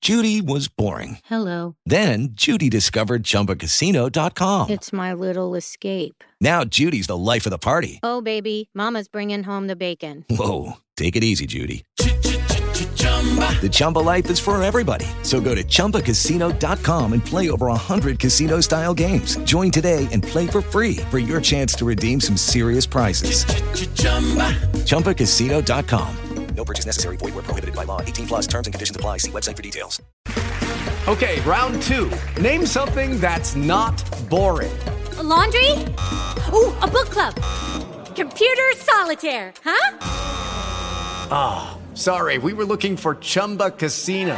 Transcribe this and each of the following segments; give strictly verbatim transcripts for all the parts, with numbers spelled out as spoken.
Judy was boring. Hello. Then Judy discovered Chumba Casino dot com. It's my little escape. Now Judy's the life of the party. Oh, baby, mama's bringing home the bacon. Whoa, take it easy, Judy. The Chumba life is for everybody. So go to Chumba Casino dot com and play over one hundred casino-style games. Join today and play for free for your chance to redeem some serious prizes. Chumba Casino dot com. No purchase necessary. Void where prohibited by law. eighteen plus terms and conditions apply. See website for details. Okay, round two. Name something that's not boring. A laundry? Ooh, a book club. Computer solitaire, huh? Ah, oh, sorry. We were looking for Chumba Casino.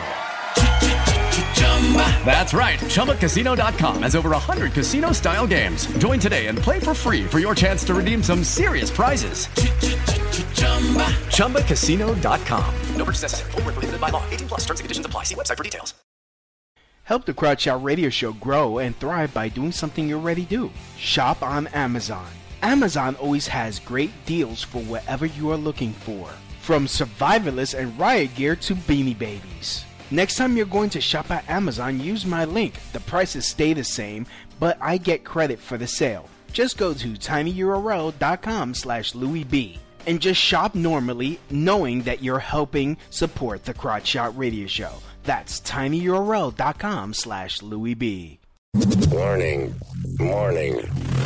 That's right. Chumba Casino dot com has over one hundred casino-style games. Join today and play for free for your chance to redeem some serious prizes. Chumba Casino dot com. No purchase necessary. Void where prohibited by law. eighteen plus terms and conditions apply. See website for details. Help the Crowd Shout Radio Show grow and thrive by doing something you already do. Shop on Amazon. Amazon always has great deals for whatever you are looking for. From survivalists and riot gear to beanie babies. Next time you're going to shop at Amazon, use my link. The prices stay the same, but I get credit for the sale. Just go to tinyurl dot com slash Louis B and just shop normally, knowing that you're helping support the Crotch Shot Radio Show. That's tinyurl dot com slash Louis B. Warning. Warning.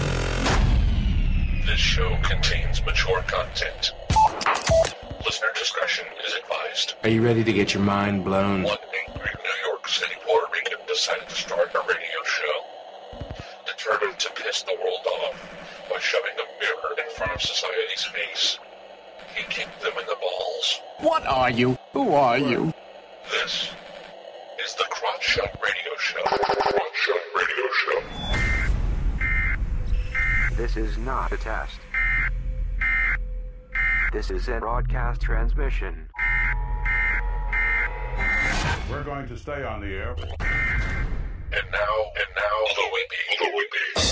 This show contains mature content. Listener discretion is advised. Are you ready to get your mind blown? One angry New York City Puerto Rican decided to start a radio show, determined to piss the world off by shoving a mirror in front of society's face. He kicked them in the balls. What are you? Who are you? This is the Crotch Shot Radio Show. Crotch Shot Radio Show. This is not a test. This is a broadcast transmission. We're going to stay on the air. And now, and now, Louis B. Louis B.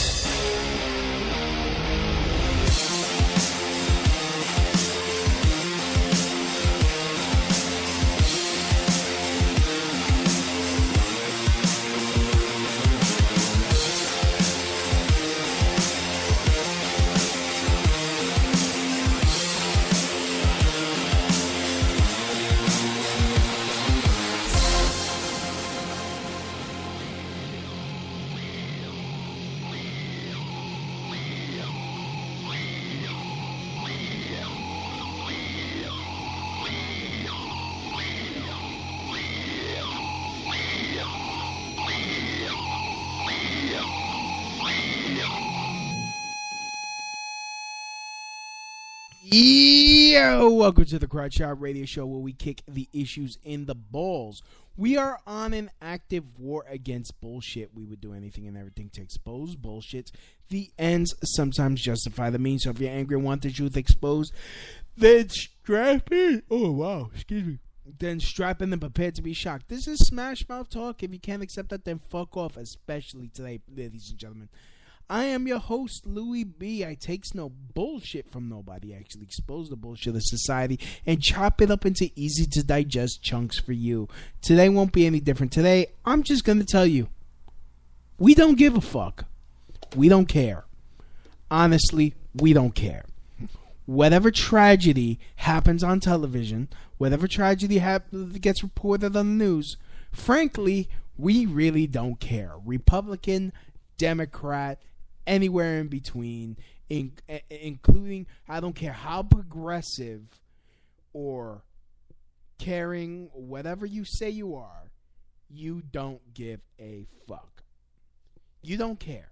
Yo, welcome to the Crowd Shot Radio Show, where we kick the issues in the balls. We are on an active war against bullshit. We would do anything and everything to expose bullshit. The ends sometimes justify the means. So if you're angry and want the truth exposed, then strap in. Oh, wow, excuse me. Then strap in and prepare to be shocked. This is Smash Mouth Talk. If you can't accept that, then fuck off, especially today, ladies and gentlemen. I am your host, Louis B. I takes no bullshit from nobody. I actually expose the bullshit of society and chop it up into easy-to-digest chunks for you. Today won't be any different. Today, I'm just going to tell you, we don't give a fuck. We don't care. Honestly, we don't care. Whatever tragedy happens on television, whatever tragedy hap- gets reported on the news, frankly, we really don't care. Republican, Democrat, anywhere in between, in, including, I don't care how progressive or caring, whatever you say you are, you don't give a fuck. You don't care.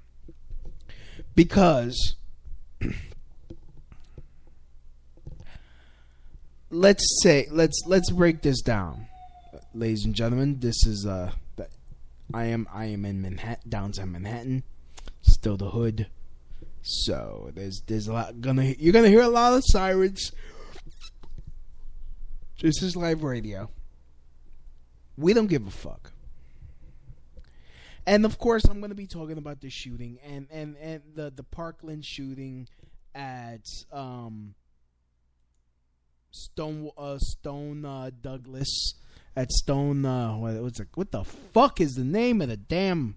Because let's say, let's let's break this down. Ladies and gentlemen, this is uh I am I am in Manhattan, downtown Manhattan, still the hood. So there's there's a lot gonna you're gonna hear a lot of sirens. This is live radio. We don't give a fuck. And of course, I'm gonna be talking about the shooting and and, and the the Parkland shooting at um Stone uh, Stone uh, Douglas, at Stone. Uh, what, what's it, what the fuck is the name of the damn?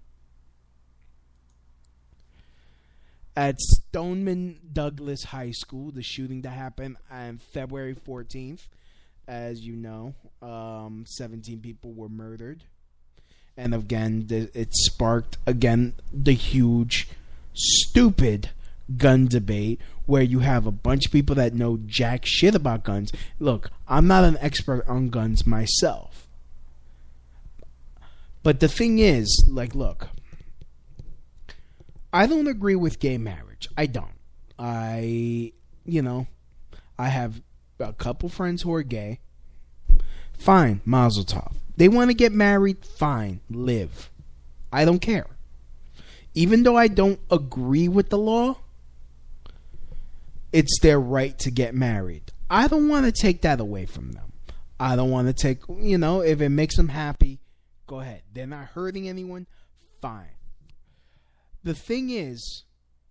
At Stoneman Douglas High School, the shooting that happened on February fourteenth. As you know, um, seventeen people were murdered. And again, it sparked, again, the huge, stupid gun debate where you have a bunch of people that know jack shit about guns. Look, I'm not an expert on guns myself. But the thing is, like, look, I don't agree with gay marriage. I don't. I, you know, I have a couple friends who are gay. Fine, mazel tov. They want to get married, fine, live. I don't care. Even though I don't agree with the law, it's their right to get married. I don't want to take that away from them. I don't want to take, you know, if it makes them happy, go ahead. They're not hurting anyone, fine. The thing is,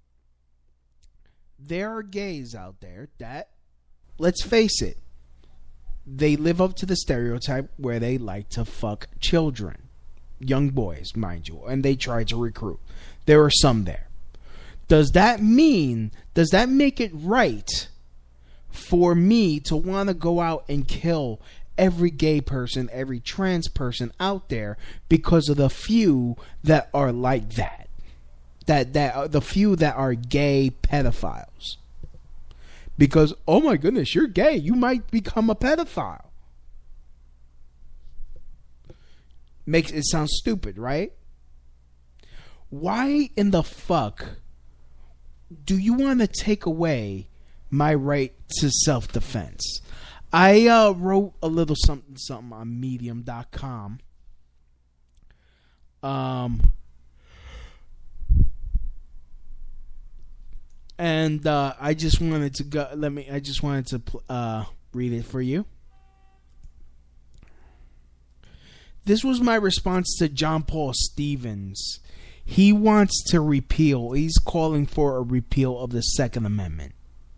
there are gays out there that, let's face it, they live up to the stereotype where they like to fuck children. Young boys, mind you. And they try to recruit. There are some there. Does that mean, does that make it right for me to want to go out and kill every gay person, every trans person out there because of the few that are like that? That, that the few that are gay pedophiles. Because, oh my goodness, you're gay. You might become a pedophile. Makes it sound stupid, right? Why in the fuck do you want to take away my right to self-defense? I uh, wrote a little something, something on medium dot com. Um... And uh, I just wanted to go. Let me. I just wanted to uh, read it for you. This was my response to John Paul Stevens. He wants to repeal. He's calling for a repeal of the Second Amendment.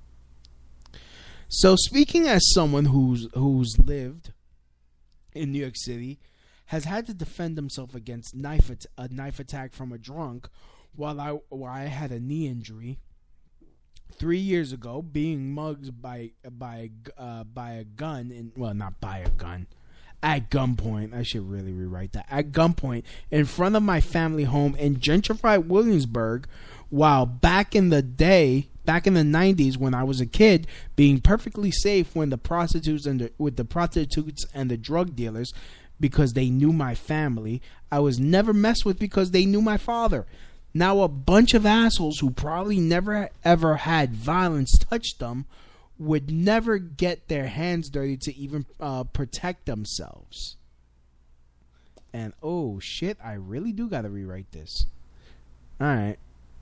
So, speaking as someone who's who's lived in New York City, has had to defend himself against knife at- a knife attack from a drunk, while I while I had a knee injury. Three years ago, being mugged by by uh, by a gun, in, well, not by a gun, at gunpoint. I should really rewrite that. At gunpoint in front of my family home in gentrified Williamsburg, while back in the day, back in the nineties when I was a kid, being perfectly safe when the prostitutes and the, with the prostitutes and the drug dealers, because they knew my family. I was never messed with because they knew my father. Now a bunch of assholes who probably never ever had violence touch them would never get their hands dirty to even uh, protect themselves. And oh shit, I really do gotta rewrite this. Alright.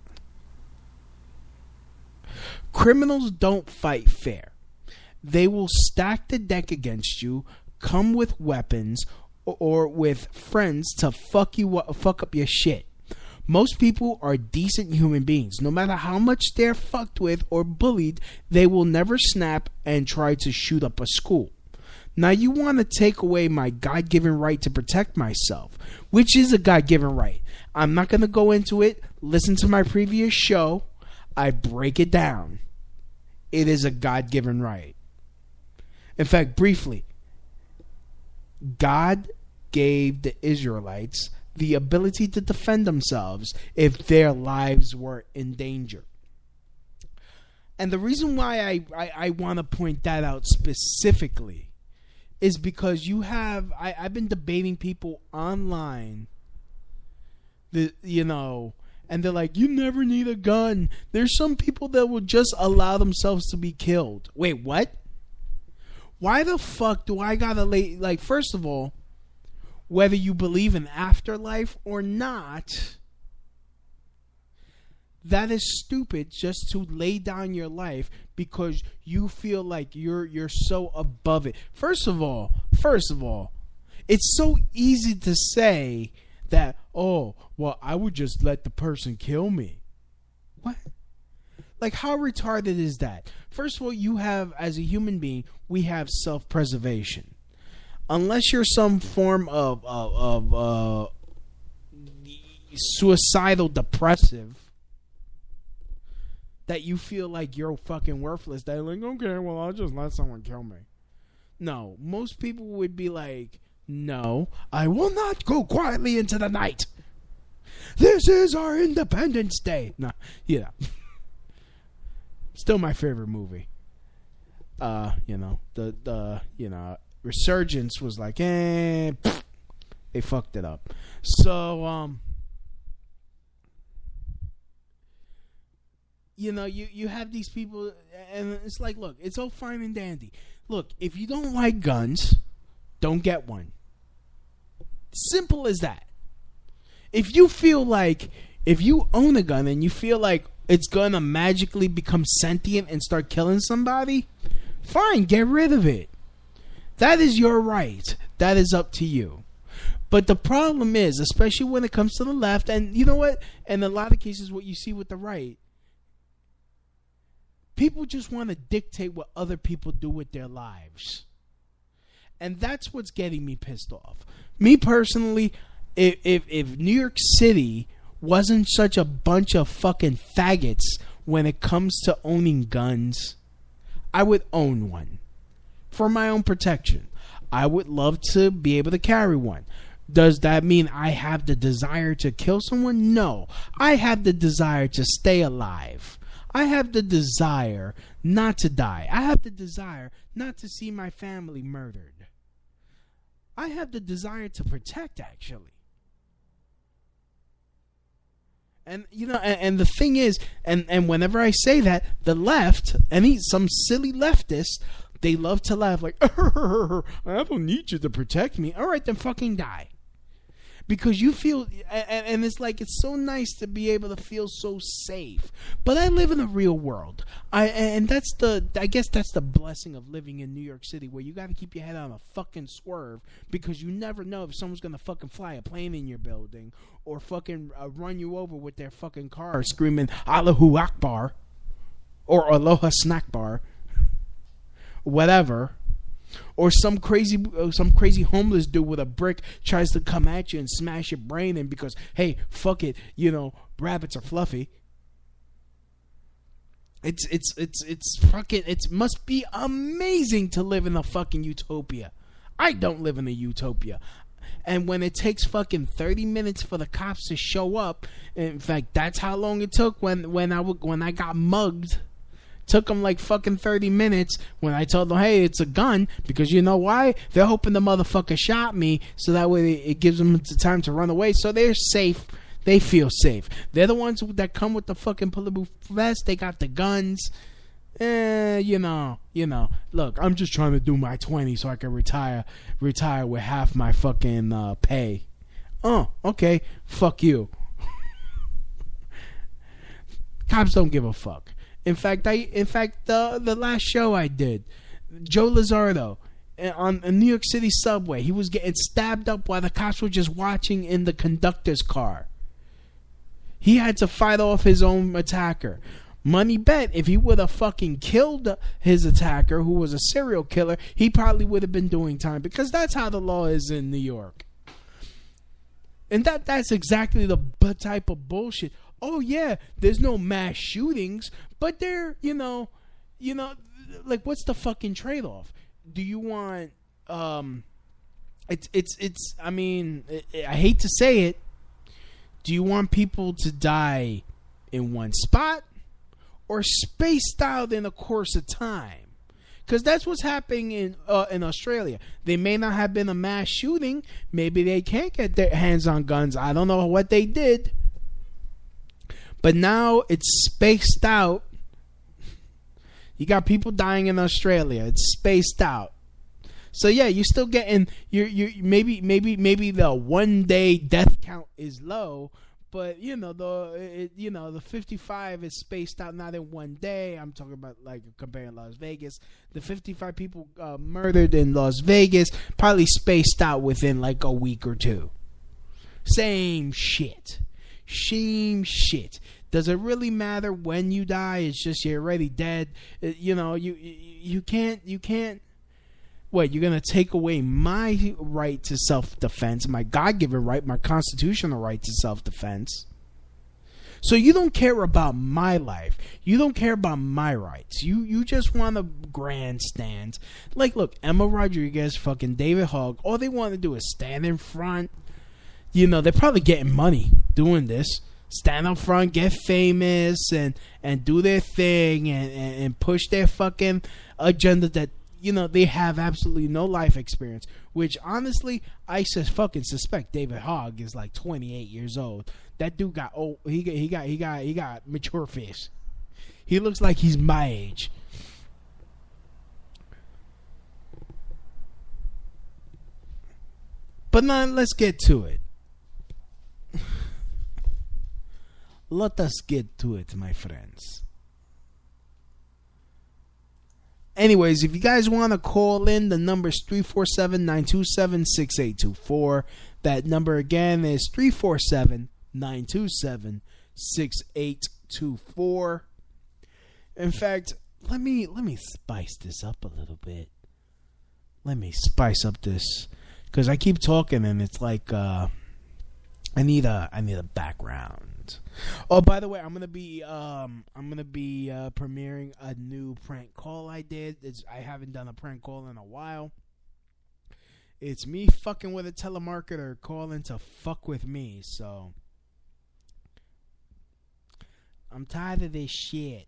Criminals don't fight fair. They will stack the deck against you, come with weapons, or, or with friends to fuck you fuck up your shit. Most people are decent human beings. No matter how much they're fucked with or bullied, they will never snap and try to shoot up a school. Now you want to take away my God-given right to protect myself, which is a God-given right. I'm not going to go into it. Listen to my previous show. I break it down. It is a God-given right. In fact, briefly, God gave the Israelites the ability to defend themselves if their lives were in danger. And the reason why I, I, I want to point that out specifically is because you have, I, I've been debating people online, the, you know, and they're like, you never need a gun. There's some people that will just allow themselves to be killed. Wait, what? Why the fuck do I gotta lay, like, first of all, whether you believe in afterlife or not, that is stupid just to lay down your life because you feel like you're you're so above it. First of all, first of all, it's so easy to say that, oh, well, I would just let the person kill me. What? Like, how retarded is that? First of all, you have, as a human being, we have self-preservation. unless you're some form of of, of uh, suicidal depressive, that you feel like you're fucking worthless, they're like, okay, well, I'll just let someone kill me. No, most people would be like, no, I will not go quietly into the night. This is our Independence Day. No, yeah. Still my favorite movie. Uh, you know, the, the, you know, Resurgence was like, eh, pfft, they fucked it up. So, um, you know, you, you have these people, and it's like, look, it's all fine and dandy. Look, if you don't like guns, don't get one. Simple as that. If you feel like, if you own a gun and you feel like it's going to magically become sentient and start killing somebody, fine, get rid of it. That is your right. That is up to you. But the problem is, especially when it comes to the left, and you know what? In a lot of cases, what you see with the right, people just want to dictate what other people do with their lives. And that's what's getting me pissed off. Me personally, if, if, if New York City wasn't such a bunch of fucking faggots when it comes to owning guns, I would own one. For my own protection. I would love to be able to carry one. Does that mean I have the desire to kill someone? No. I have the desire to stay alive. I have the desire not to die. I have the desire not to see my family murdered. I have the desire to protect, actually. And, you know, and, and the thing is, and, and whenever I say that, the left, any some silly leftists, they love to laugh like, I don't need you to protect me. All right, then fucking die. Because you feel, and, and it's like, it's so nice to be able to feel so safe. But I live in a real world. I And that's the, I guess that's the blessing of living in New York City, where you got to keep your head on a fucking swerve, because you never know if someone's going to fucking fly a plane in your building, or fucking uh, run you over with their fucking car screaming, Allahu Akbar, or Aloha Snack Bar, whatever. Or some crazy some crazy homeless dude with a brick tries to come at you and smash your brain in because, hey, fuck it, you know, rabbits are fluffy. It's it's it's it's fucking it must be amazing to live in a fucking utopia. I don't live in a utopia. And when it takes fucking thirty minutes for the cops to show up, in fact, that's how long it took when when I when I got mugged. Took them like fucking thirty minutes when I told them, hey, it's a gun, because you know why? They're hoping the motherfucker shot me, so that way it gives them the time to run away, so they're safe. They feel safe. They're the ones that come with the fucking bulletproof vest. They got the guns. Eh, you know, you know. Look, I'm just trying to do my twenty so I can retire, retire with half my fucking uh, pay. Oh, okay. Fuck you. Cops don't give a fuck. In fact, I in fact the the last show I did, Joe Lizardo on a New York City subway, he was getting stabbed up while the cops were just watching in the conductor's car. He had to fight off his own attacker. Money bet, if he would have fucking killed his attacker, who was a serial killer, he probably would have been doing time, because that's how the law is in New York. And that that's exactly the type of bullshit. Oh yeah, there's no mass shootings, but they're, you know, you know, like, what's the fucking trade-off? Do you want, um, it's, it's, it's, I mean, I hate to say it, do you want people to die in one spot, or spaced out in a course of time? Because that's what's happening in uh, in Australia. They may not have been a mass shooting, maybe they can't get their hands on guns, I don't know what they did. But now it's spaced out. You got people dying in Australia. It's spaced out. So yeah, you're still getting you you maybe maybe maybe the one day death count is low, but you know the it, you know the fifty-five is spaced out not in one day. I'm talking about like comparing Las Vegas. The fifty-five people uh, murdered in Las Vegas probably spaced out within like a week or two. Same shit. Same shit. Does it really matter when you die? It's just you're already dead. It, you know, you you can't you can't What, you're going to take away my right to self-defense, my God-given right, my constitutional right to self-defense. So you don't care about my life. You don't care about my rights. You you just want to grandstand. Like, look, Emma Rodriguez, fucking David Hogg, all they want to do is stand in front. You know, they're probably getting money doing this. Stand up front, get famous, and, and do their thing, and, and, and push their fucking agenda that, you know, they have absolutely no life experience. Which, honestly, I just fucking suspect David Hogg is like twenty-eight years old. That dude got old. He got, he got, he got, he got mature face. He looks like he's my age. But now let's get to it. Let us get to it, my friends. Anyways, if you guys want to call in, the number is three four seven, nine two seven, six eight two four. That number again is three four seven, nine two seven, six eight two four. In fact, let me let me spice this up a little bit. Let me spice up this, because I keep talking and it's like uh, I need a I need a background. Oh, by the way, I'm gonna be um I'm gonna be uh, premiering a new prank call I did. It's, I haven't done a prank call in a while. It's me fucking with a telemarketer calling to fuck with me. So I'm tired of this shit.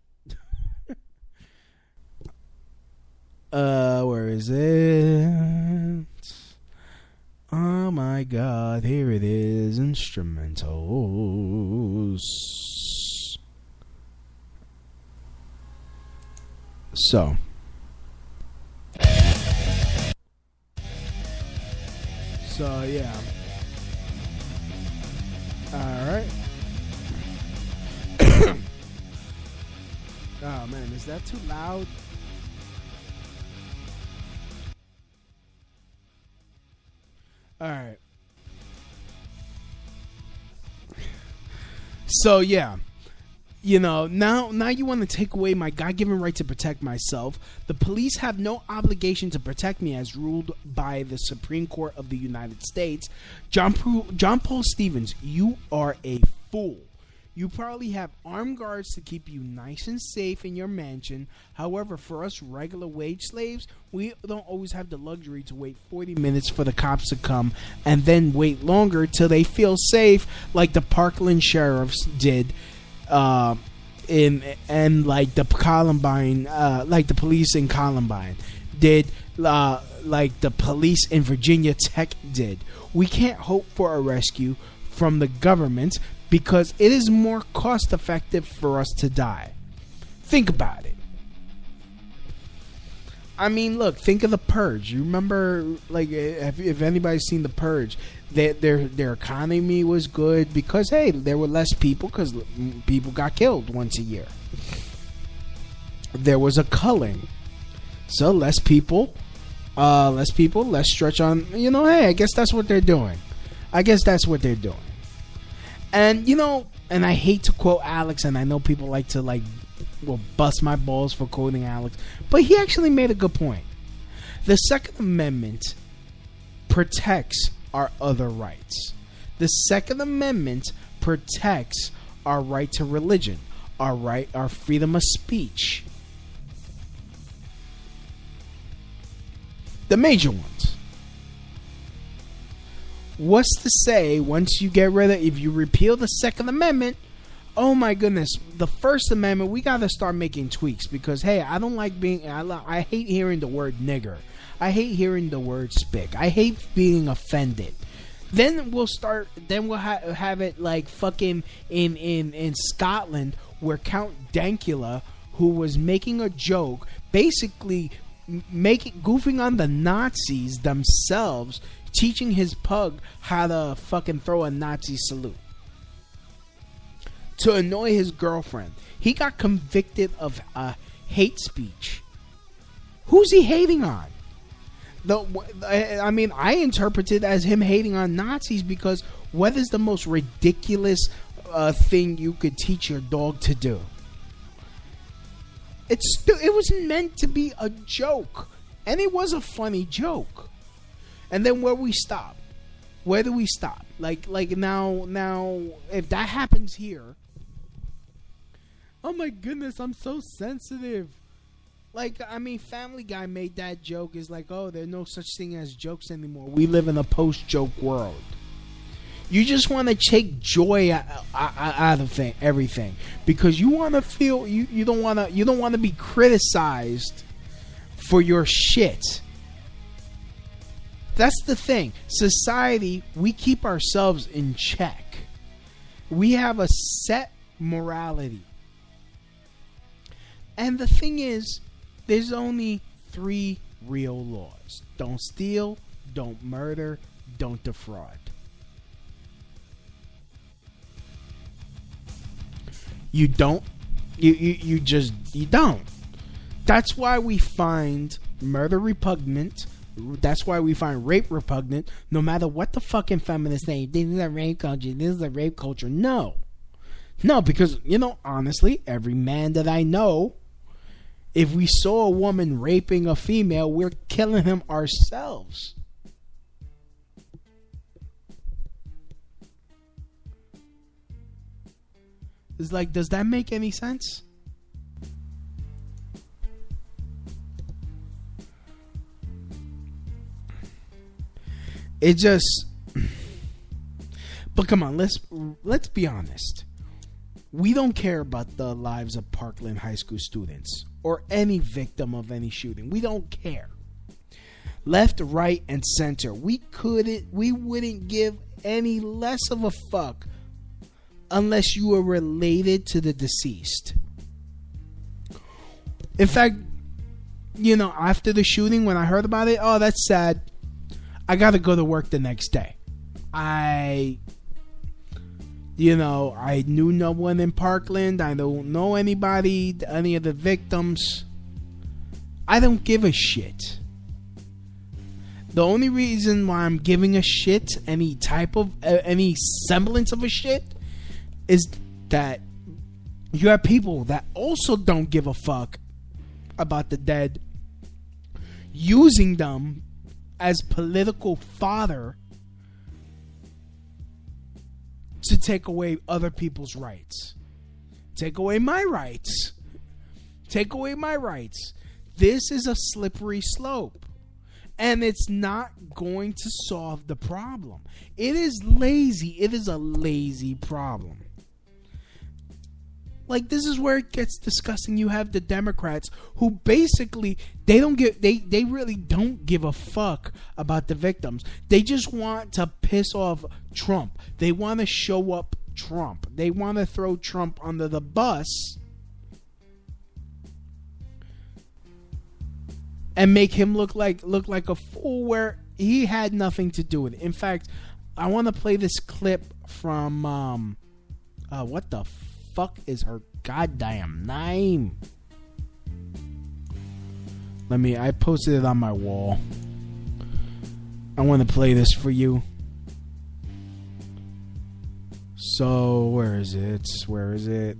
uh, where is it? Oh my God, here it is, instrumentals. So. So, yeah. Alright. Oh man, is that too loud? Alright. So yeah, you know, now now you want to take away my God-given right to protect myself. The police have no obligation to protect me as ruled by the Supreme Court of the United States. John, Pro- John Paul Stevens, you are a fool. You probably have armed guards to keep you nice and safe in your mansion. However, for us regular wage slaves, we don't always have the luxury to wait forty minutes for the cops to come and then wait longer till they feel safe, like the Parkland sheriffs did, uh, in and like the Columbine, uh, like the police in Columbine did, uh, like the police in Virginia Tech did. We can't hope for a rescue from the government, because it is more cost effective for us to die. Think about it. I mean, look, think of The Purge. You remember, like, if, if anybody's seen The Purge, their, their their economy was good because, hey, there were less people because people got killed once a year. There was a culling. So less people, uh, less people, less stretch on, you know, hey, I guess that's what they're doing. I guess that's what they're doing. And, you know, and I hate to quote Alex, and I know people like to, like, well, bust my balls for quoting Alex, but he actually made a good point. The Second Amendment protects our other rights. The Second Amendment protects our right to religion, our right, our freedom of speech. The major ones. What's to say once you get rid of, if you repeal the Second Amendment, oh my goodness, the First Amendment, we got to start making tweaks because, hey, I don't like being, I, I hate hearing the word nigger. I hate hearing the word spick. I hate being offended. Then we'll start, then we'll ha- have it like fucking in, in, in Scotland where Count Dankula, who was making a joke, basically making, goofing on the Nazis themselves, teaching his pug how to fucking throw a Nazi salute to annoy his girlfriend. He got convicted of uh, hate speech. Who's he hating on? The, I mean, I interpret it as him hating on Nazis because what is the most ridiculous uh, thing you could teach your dog to do? It's stu- it was meant to be a joke. And it was a funny joke. And then where we stop? Where do we stop? Like, like now, now, if that happens here, oh my goodness, I'm so sensitive. Like, I mean, Family Guy made that joke. Is like, oh, there's no such thing as jokes anymore. We live in a post-joke world. You just want to take joy out, out, out of thing, everything because you want to feel you, you don't want to you don't want to be criticized for your shit. That's the thing. Society, we keep ourselves in check. We have a set morality. And the thing is, there's only three real laws. Don't steal, don't murder, don't defraud. You don't. You, you, you just, you don't. That's why we find murder repugnant. That's why we find rape repugnant. No matter what the fucking feminists say, this is a rape culture, this is a rape culture. No. No, because, you know, honestly, every man that I know, if we saw a woman raping a female, we're killing him ourselves. It's like, does that make any sense? It just... But come on, let's let's be honest. We don't care about the lives of Parkland High School students or any victim of any shooting. We don't care. Left, right, and center. We couldn't, we wouldn't give any less of a fuck unless you were related to the deceased. In fact, you know, after the shooting, when I heard about it, oh, that's sad. I got to go to work the next day. I, you know, I knew no one in Parkland. I don't know anybody, any of the victims. I don't give a shit. The only reason why I'm giving a shit, any type of, uh, any semblance of a shit, is that you have people that also don't give a fuck about the dead, using them as political fodder to take away other people's rights. Take away my rights. Take away my rights. This is a slippery slope. And it's not going to solve the problem. It is lazy. It is a lazy problem. Like, this is where it gets disgusting. You have the Democrats who basically, they don't give, they, they really don't give a fuck about the victims. They just want to piss off Trump. They want to show up Trump. They want to throw Trump under the bus and make him look like look like a fool where he had nothing to do with it. In fact, I want to play this clip from um, uh, what the fuck is her goddamn name? Let me. I posted it on my wall. I want to play this for you. So where is it? Where is it?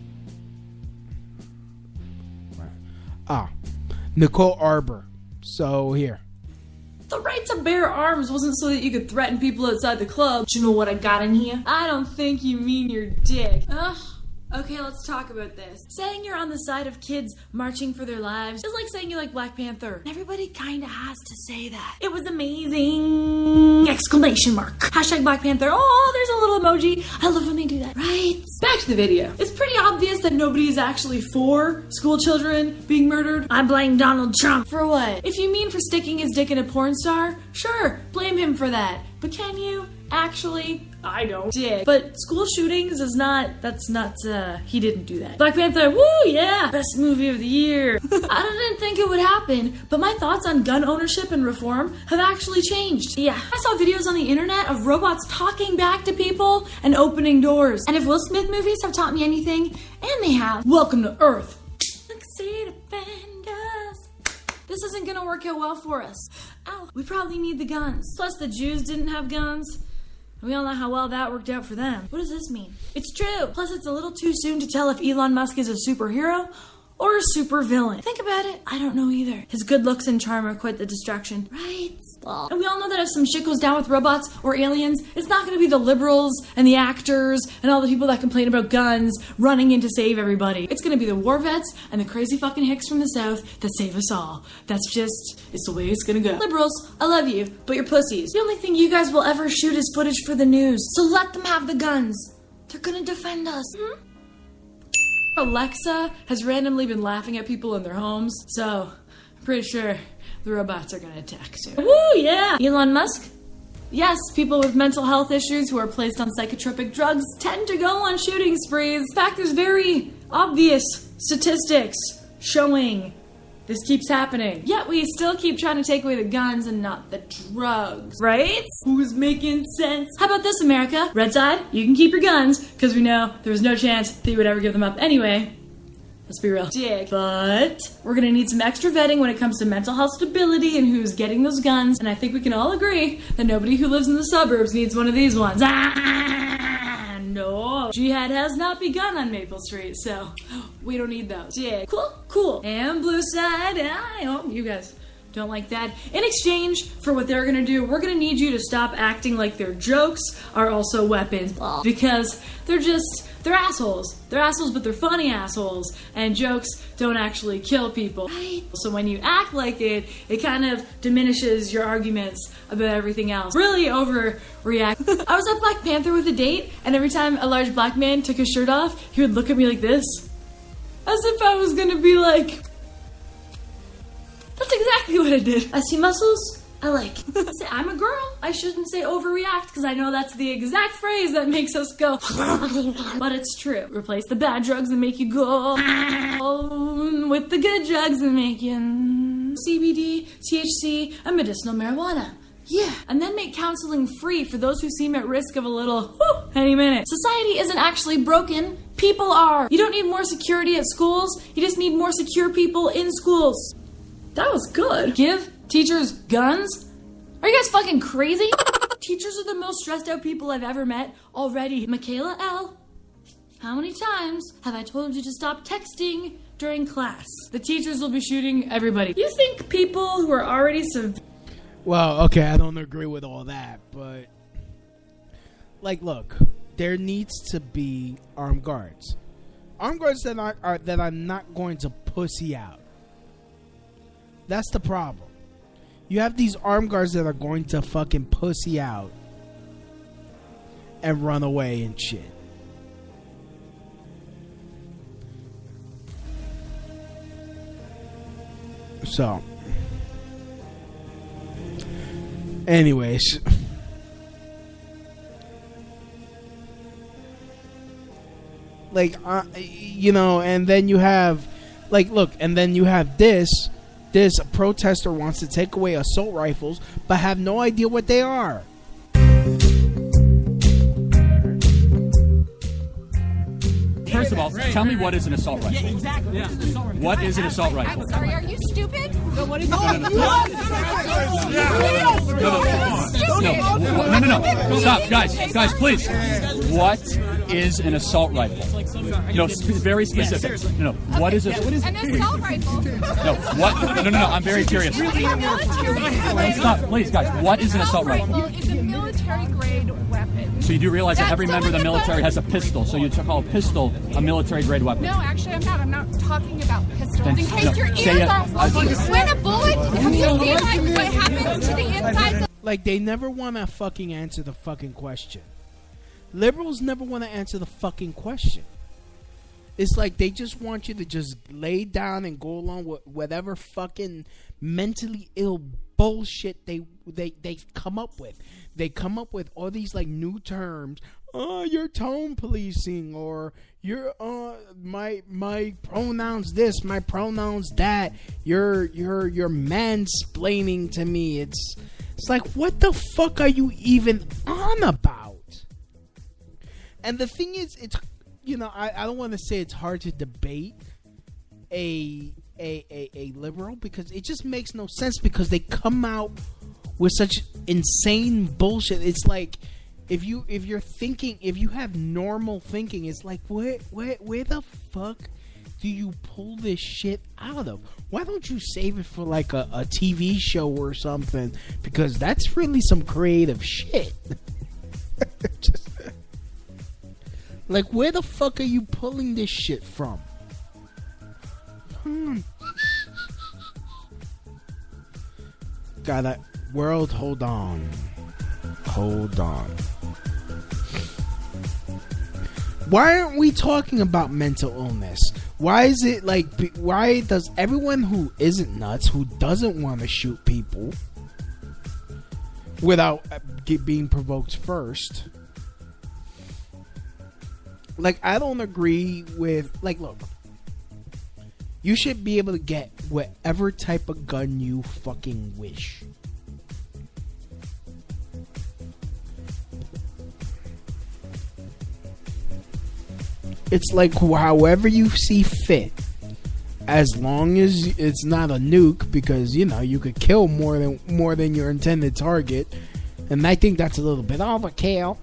Ah. Nicole Arbor. So here. The right to bear arms wasn't so that you could threaten people outside the club. Do you know what I got in here? I don't think you mean your dick. Ugh. Okay, let's talk about this. Saying you're on the side of kids marching for their lives is like saying you like Black Panther. Everybody kinda has to say that. It was amazing! Exclamation mark. Hashtag Black Panther. Oh, there's a little emoji. I love when they do that. Right? Back to the video. It's pretty obvious that nobody is actually for school children being murdered. I blame Donald Trump. For what? If you mean for sticking his dick in a porn star, sure, blame him for that. But can you? Actually, I don't. Did. But school shootings is not, that's not, uh, he didn't do that. Black Panther, woo, yeah, best movie of the year. I didn't think it would happen, but my thoughts on gun ownership and reform have actually changed. Yeah, I saw videos on the internet of robots talking back to people and opening doors. And if Will Smith movies have taught me anything, and they have, welcome to Earth. Succeed, defenders. This isn't gonna work out well for us. Ow, we probably need the guns. Plus the Jews didn't have guns. We all know how well that worked out for them. What does this mean? It's true. Plus, it's a little too soon to tell if Elon Musk is a superhero or a super villain? Think about it. I don't know either. His good looks and charm are quite the distraction, right? And we all know that if some shit goes down with robots or aliens, it's not going to be the liberals and the actors and all the people that complain about guns running in to save everybody. It's going to be the war vets and the crazy fucking hicks from the South that save us all. That's just, it's the way it's going to go. Liberals, I love you, but you're pussies. The only thing you guys will ever shoot is footage for the news. So let them have the guns. They're going to defend us. Hmm? Alexa has randomly been laughing at people in their homes, so I'm pretty sure the robots are gonna attack soon. Woo, yeah! Elon Musk? Yes, people with mental health issues who are placed on psychotropic drugs tend to go on shooting sprees. In fact, there's very obvious statistics showing this keeps happening. Yet we still keep trying to take away the guns and not the drugs, right? Who's making sense? How about this, America? Red side, you can keep your guns, because we know there was no chance that you would ever give them up anyway. Let's be real. Dick. But we're gonna need some extra vetting when it comes to mental health stability and who's getting those guns. And I think we can all agree that nobody who lives in the suburbs needs one of these ones. Ah, no. Jihad has not begun on Maple Street, so we don't need those. Yeah. Cool, cool. And blue side, I hope you guys don't like that. In exchange for what they're gonna do, we're gonna need you to stop acting like their jokes are also weapons. Because they're just, they're assholes. They're assholes, but they're funny assholes. And jokes don't actually kill people. Right. So when you act like it, it kind of diminishes your arguments about everything else. Really overreact. I was at Black Panther with a date, and every time a large black man took his shirt off, he would look at me like this. As if I was gonna be like, that's exactly what I did. I see muscles, I like. I'm a girl. I shouldn't say overreact because I know that's the exact phrase that makes us go. But it's true. Replace the bad drugs that make you go with the good drugs that make you C B D, T H C, and medicinal marijuana. Yeah. And then make counseling free for those who seem at risk of a little whew, any minute. Society isn't actually broken. People are. You don't need more security at schools. You just need more secure people in schools. That was good. Give teachers guns? Are you guys fucking crazy? Teachers are the most stressed out people I've ever met already. Michaela L., how many times have I told you to stop texting during class? The teachers will be shooting everybody. You think people who are already sev- Well, okay, I don't agree with all that, but like, look, there needs to be armed guards. Armed guards that are, are that are not going to pussy out. That's the problem. You have these armed guards that are going to fucking pussy out and run away and shit. So, anyways, like, uh, you know, and then you have, like, look, and then you have this. This protester wants to take away assault rifles, but have no idea what they are. First of all, tell me what is an assault rifle. Yeah, exactly. Yeah. What is an assault rifle? I'm sorry, are you stupid? No, what is no, no, no. No, no, no, no. Stop, guys, guys, please. What is an assault rifle? No, sp- very specific. No, no. What is it? An assault rifle. No, what? No, no, no. I'm very curious. Stop, please, guys. What is an assault rifle? It's a military-grade weapon. So you do realize that every member of the military has a pistol. So you call a pistol a military-grade weapon. No, actually, I'm not. I'm not talking about pistols. Then, In case no, your say ears it. aren't working. When a bullet, have you seen like what happens to the insides of... Like, they never want to fucking answer the fucking question. Liberals never want to answer the fucking question. It's like they just want you to just lay down and go along with whatever fucking mentally ill bullshit they they they come up with. They come up with all these like new terms. Oh, you're tone policing, or you're uh my my pronouns this, my pronouns that. You're you're you're mansplaining to me. It's it's like, what the fuck are you even on about? And the thing is, it's, you know, I, I don't want to say it's hard to debate a, a a a liberal, because it just makes no sense, because they come out with such insane bullshit. It's like, if you if you're thinking, if you have normal thinking, it's like, where where where the fuck do you pull this shit out of? Why don't you save it for like a, a T V show or something? Because that's really some creative shit. Just, like, where the fuck are you pulling this shit from? Hmm. God, that world, hold on. Hold on. Why aren't we talking about mental illness? Why is it like, why does everyone who isn't nuts, who doesn't want to shoot people without get, being provoked first, like, I don't agree with, like, look, you should be able to get whatever type of gun you fucking wish. It's like however you see fit, as long as it's not a nuke, because you know you could kill more than more than your intended target, and I think that's a little bit overkill.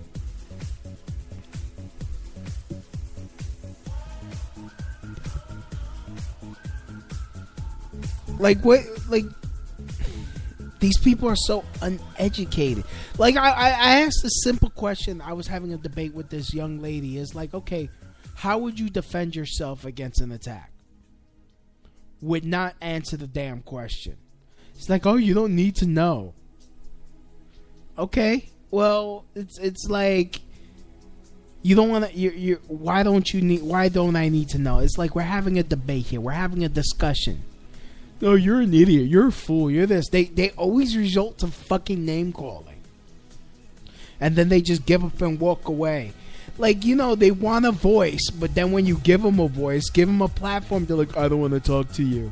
Like what? Like these people are so uneducated. Like I, I, I asked a simple question. I was having a debate with this young lady. It's like, okay, how would you defend yourself against an attack? Would not answer the damn question. It's like, oh, you don't need to know. Okay, well, it's it's like you don't want to. You you. Why don't you need? Why don't I need to know? It's like we're having a debate here. We're having a discussion. Oh, you're an idiot. You're a fool. You're this. They they always result to fucking name calling, and then they just give up and walk away. Like, you know, they want a voice, but then when you give them a voice, give them a platform, they're like, I don't want to talk to you.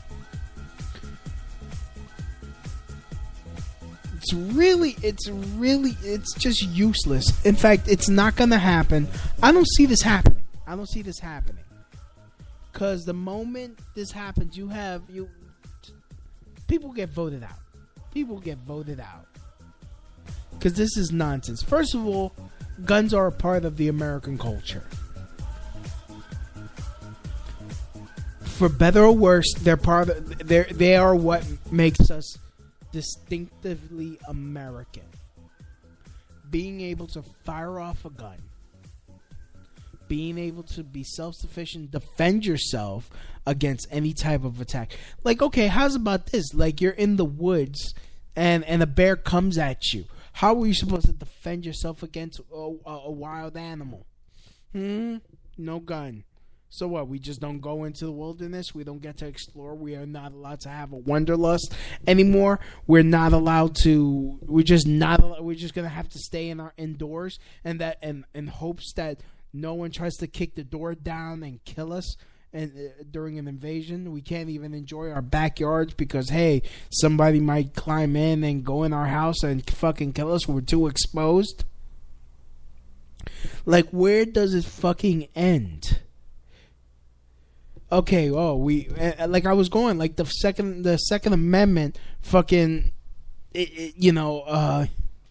It's really, it's really, it's just useless. In fact, it's not going to happen. I don't see this happening. I don't see this happening. Because the moment this happens, you have, you, people get voted out. People get voted out. Because this is nonsense. First of all, guns are a part of the American culture. For better or worse, they're part of, they're, they are what makes us distinctively American. Being able to fire off a gun. Being able to be self-sufficient, defend yourself against any type of attack. Like, okay, how's about this? Like, you're in the woods and, and a bear comes at you. How are you supposed to defend yourself against a, a, a wild animal? Hmm? No gun. So what? We just don't go into the wilderness? We don't get to explore? We are not allowed to have a wanderlust anymore? We're not allowed to... We're just not... We're just going to have to stay in our indoors and that and in hopes that no one tries to kick the door down and kill us and uh, during an invasion. We can't even enjoy our backyards because, hey, somebody might climb in and go in our house and fucking kill us. We're too exposed. Like, where does it fucking end? Okay, oh, we uh, like I was going like the second the Second Amendment, fucking, it, it, you know, uh.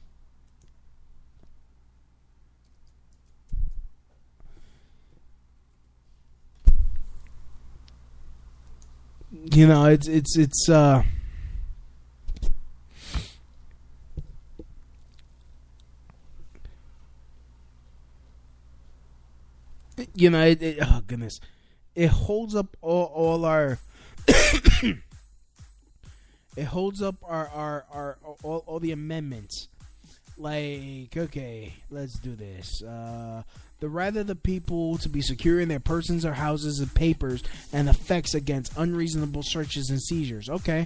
You know, it's it's it's uh you know, it, it, oh goodness, it holds up all, all our it holds up our our, our all, all the amendments. Like, okay, let's do this. Uh The right of the people to be secure in their persons or houses and papers and effects against unreasonable searches and seizures. Okay.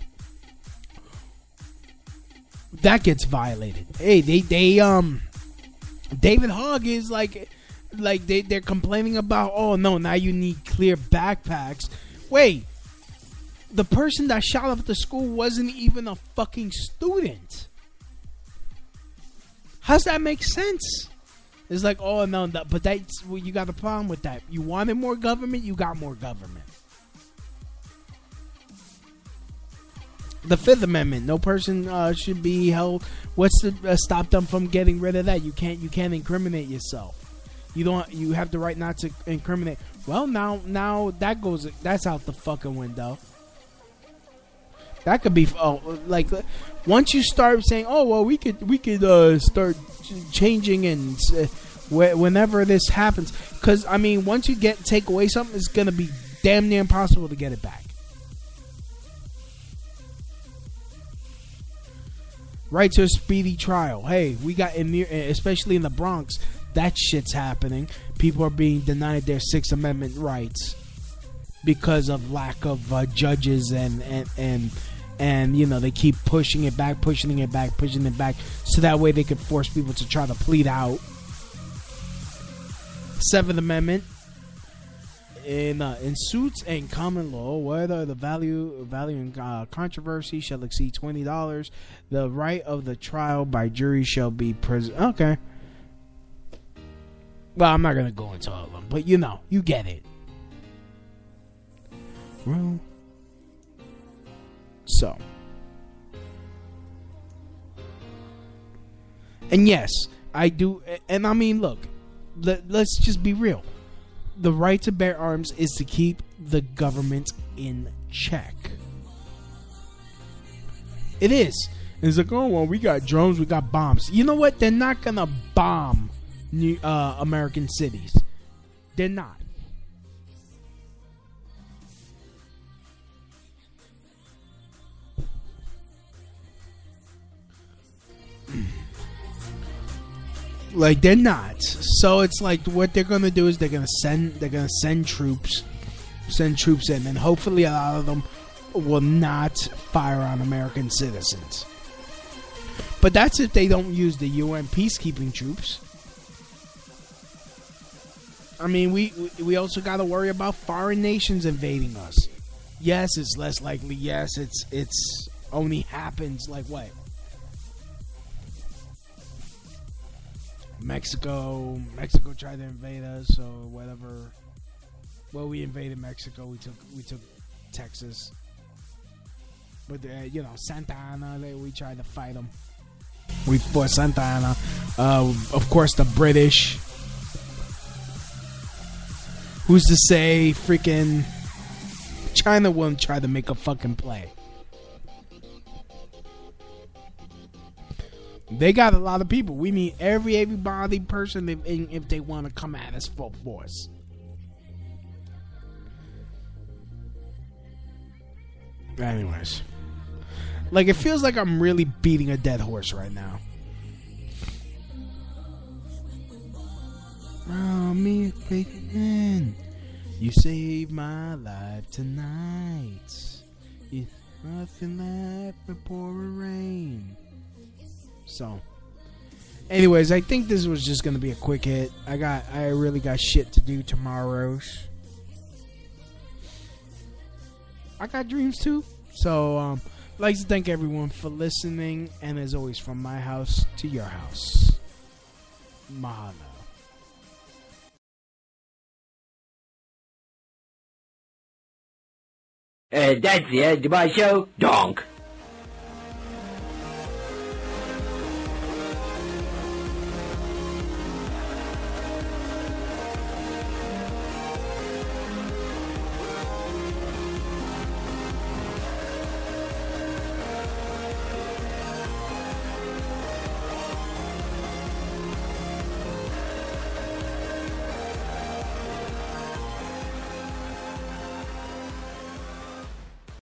That gets violated. Hey, they, they, um, David Hogg is like, like they, they're complaining about, oh no, now you need clear backpacks. Wait, the person that shot up the school wasn't even a fucking student. How's that make sense? It's like, oh, no, no, but that's, well, you got a problem with that. You wanted more government, you got more government. The Fifth Amendment, no person uh, should be held. What's to uh, stop them from getting rid of that? You can't, you can't incriminate yourself. You don't. You have the right not to incriminate. Well, now now that goes that's out the fucking window. That could be oh like once you start saying, oh well, we could we could uh, start changing and uh, wh- whenever this happens, because I mean, once you get take away something, it's gonna be damn near impossible to get it back. Right to a speedy trial. Hey, we got in near, especially in the Bronx, that shit's happening. People are being denied their Sixth Amendment rights because of lack of uh, judges and and and. And, you know, they keep pushing it back, pushing it back, pushing it back, so that way they could force people to try to plead out. Seventh Amendment. In uh, in suits and common law, whether the value value in uh, controversy shall exceed twenty dollars, the right of the trial by jury shall be present. Okay. Well, I'm not going to go into all of them, but, you know, you get it. Well... So, and yes, I do, and I mean, look, let, let's just be real. The right to bear arms is to keep the government in check. It is. It's like, oh, well, we got drones, we got bombs. You know what? They're not going to bomb New, uh, American cities. They're not. Like, they're not. So it's like what they're gonna do is they're gonna send they're gonna send troops, send troops in, and hopefully a lot of them will not fire on American citizens. But that's if they don't use the U N peacekeeping troops. I mean, we we also got to worry about foreign nations invading us. Yes, it's less likely. Yes, it's it's only happens like what? Mexico, Mexico tried to invade us, or whatever. Well, we invaded Mexico. We took, we took Texas, but uh, you know, Santa Ana. They, we tried to fight them. We fought Santa Ana. Uh, of course, the British. Who's to say, freaking China wouldn't try to make a fucking play? They got a lot of people. We need every everybody person if, if they want to come at us full force. Anyways, like, it feels like I'm really beating a dead horse right now. Oh, me again. You saved my life tonight. It's nothing left but pouring rain. So, anyways, I think this was just gonna be a quick hit. I got, I really got shit to do tomorrow. I got dreams too. So, um, I'd like to thank everyone for listening, and as always, from my house to your house, mahalo. Uh, that's the end of my show. Donk.